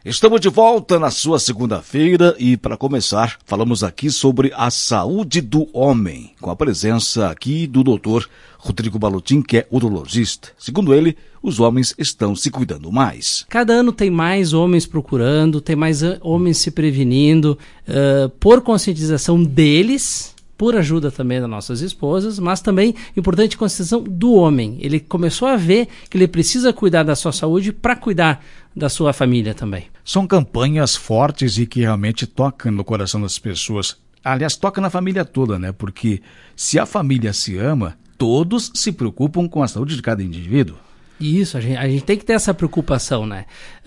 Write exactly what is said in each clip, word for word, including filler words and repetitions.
Estamos de volta na sua segunda-feira e, para começar, falamos aqui sobre a saúde do homem, com a presença aqui do doutor Rodrigo Balutin, que é urologista. Segundo ele, os homens estão se cuidando mais. Cada ano tem mais homens procurando, tem mais homens se prevenindo, uh, por conscientização deles, por ajuda também das nossas esposas, mas também, importante, conscientização do homem. Ele começou a ver que ele precisa cuidar da sua saúde para cuidar da sua família também. São campanhas fortes e que realmente tocam no coração das pessoas. Aliás, toca na família toda, né? Porque se a família se ama, todos se preocupam com a saúde de cada indivíduo. Isso, a gente, a gente tem que ter essa preocupação, né?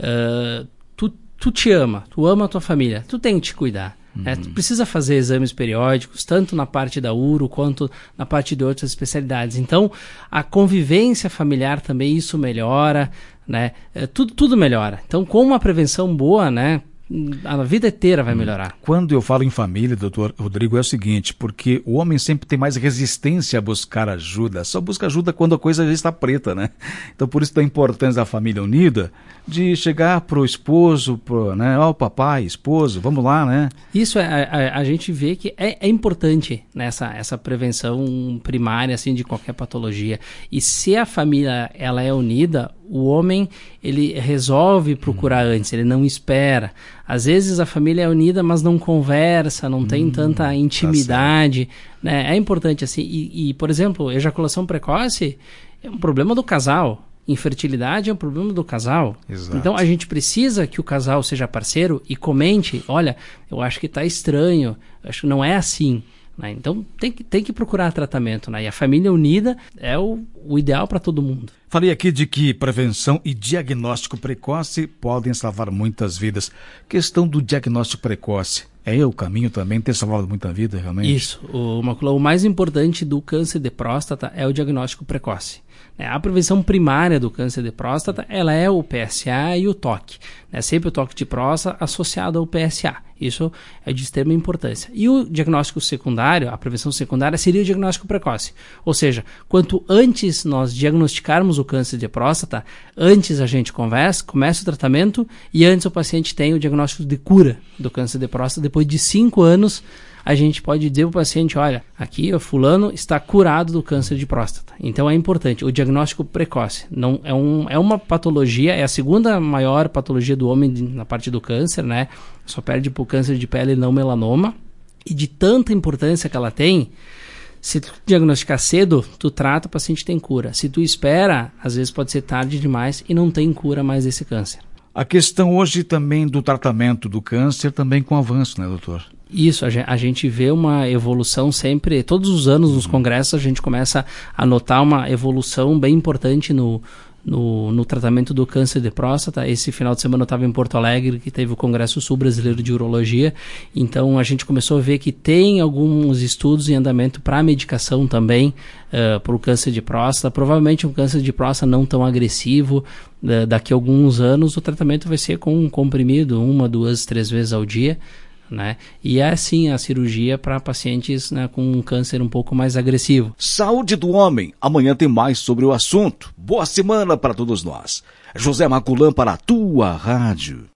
Uh, tu, tu te ama, tu ama a tua família, tu tem que te cuidar. É, tu precisa fazer exames periódicos, tanto na parte da uro quanto na parte de outras especialidades. Então, a convivência familiar também, isso melhora, né? É, tudo, tudo melhora. Então, com uma prevenção boa, né, a vida inteira vai melhorar. Quando eu falo em família, doutor Rodrigo, é o seguinte, porque o homem sempre tem mais resistência a buscar ajuda, só busca ajuda quando a coisa já está preta, né? Então, por isso da importância da família unida, de chegar pro esposo, pro, né, ó, papai, esposo, vamos lá, né? Isso, é, a, a gente vê que é, é importante nessa essa prevenção primária, assim, de qualquer patologia. E se a família, ela é unida, o homem, ele resolve procurar hum. antes, ele não espera. Às vezes a família é unida, mas não conversa, não hum, tem tanta intimidade, tá, né? É importante, assim, e, e, por exemplo, ejaculação precoce é um problema do casal. Infertilidade é um problema do casal. Exato. Então a gente precisa que o casal seja parceiro e comente, olha, eu acho que está estranho, acho que não é assim, né? Então tem que, tem que procurar tratamento, né? E a família unida é o, o ideal para todo mundo. Falei aqui de que prevenção e diagnóstico precoce podem salvar muitas vidas. Questão do diagnóstico precoce. É o caminho também, ter salvado muita vida, realmente? Isso. O, o mais importante do câncer de próstata é o diagnóstico precoce. A prevenção primária do câncer de próstata, ela é o P S A e o toque. É sempre o toque de próstata associado ao P S A. Isso é de extrema importância. E o diagnóstico secundário, a prevenção secundária, seria o diagnóstico precoce. Ou seja, quanto antes nós diagnosticarmos o câncer de próstata, antes a gente conversa, começa o tratamento e antes o paciente tem o diagnóstico de cura do câncer de próstata. Depois de cinco anos, a gente pode dizer para o paciente, olha, aqui o fulano está curado do câncer de próstata. Então é importante, o diagnóstico precoce. Não, é, um, é uma patologia, é a segunda maior patologia do homem na parte do câncer, né? Só perde para o câncer de pele e não melanoma. E de tanta importância que ela tem, se tu diagnosticar cedo, tu trata, o paciente tem cura. Se tu espera, às vezes pode ser tarde demais e não tem cura mais desse câncer. A questão hoje também do tratamento do câncer também com avanço, né, doutor? Isso, a gente vê uma evolução sempre, todos os anos nos congressos a gente começa a notar uma evolução bem importante no, no, no tratamento do câncer de próstata. Esse final de semana eu estava em Porto Alegre, que teve o Congresso Sul Brasileiro de Urologia, então a gente começou a ver que tem alguns estudos em andamento para medicação também, uh, para o câncer de próstata. Provavelmente um câncer de próstata não tão agressivo, uh, daqui a alguns anos o tratamento vai ser com um comprimido, uma, duas, três vezes ao dia, né? E é sim a cirurgia para pacientes, né, com um câncer um pouco mais agressivo. Saúde do homem. Amanhã tem mais sobre o assunto. Boa semana para todos nós. José Maculã para a tua rádio.